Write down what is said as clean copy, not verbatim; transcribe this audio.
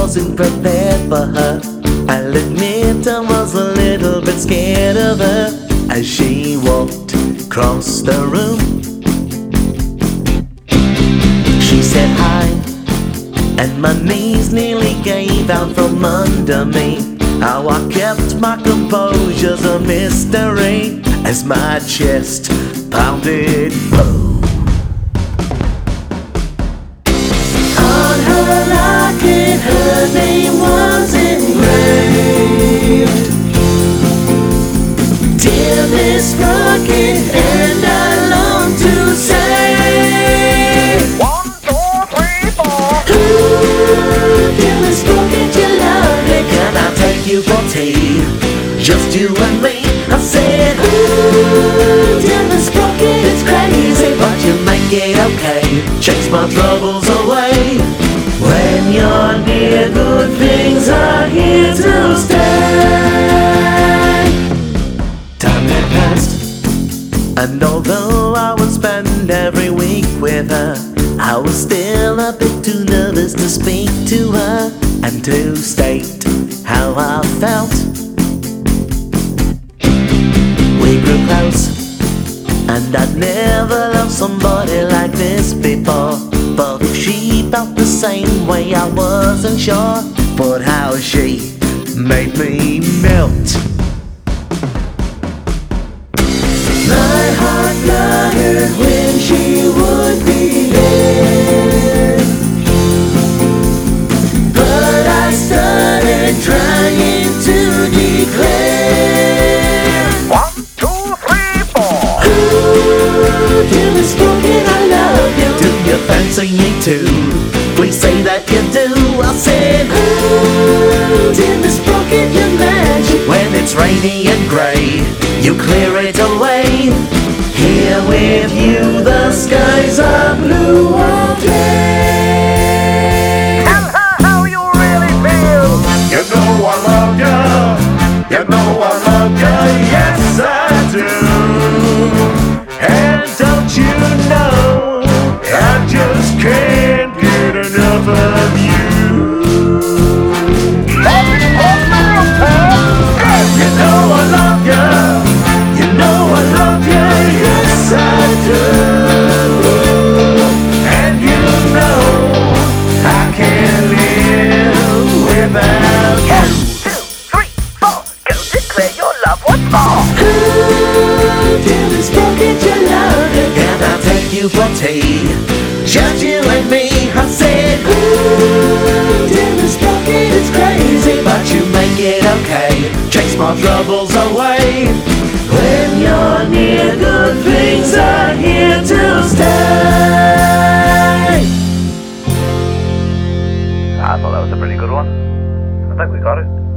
wasn't prepared for her. I'll admit I was a little bit scared of her as she walked across the room. She said hi, and my knees nearly gave out from under me. How I kept my composure's a mystery as my chest pounded boom. On her locket her name was engraved. Dear Miss Rocket, and I long to say 1, 2, 3, 4. ooh, dear Miss Rocket, you love me. Can I take you for tea? Just you and me. I said, ooh, dear Miss Rocket, it's crazy, but you make it okay. Chase my troubles away. When you're near, good things are here to stay. Time had passed, and although I would spend every week with her, I was still a bit too nervous to speak to her and to state how I felt. We grew close, and I'd never loved somebody like this before. But if she felt the same way, I wasn't sure. But how she made me melt. My heart fluttered when she would begin, but I started trying to declare 1, 2, 3, 4. ooh, dear Miss Rocket, I love you. Do you fancy me too? Please say that you do. I said, ooh, dear Miss Rocket, you're magic. When it's rainy and grey, you clear it away. Here with you, the skies are blue all day. Tell her how you really feel. You know I love ya, you know I love ya, yes I do. And don't you know, I just can't get enough of you. You know I love ya, you know I love ya, yes I do. And you know I can't live without you. 1, 2, 3, 4. Go declare your love once more. Ooh, dear Miss Rocket, you love it. Can I take you for tea? Just you and me. I said, ooh, dear Miss Rocket, it's crazy, but you make it okay. Chase my troubles away. When you're near, good things are here to stay. I thought that was a pretty good one. I think we got it.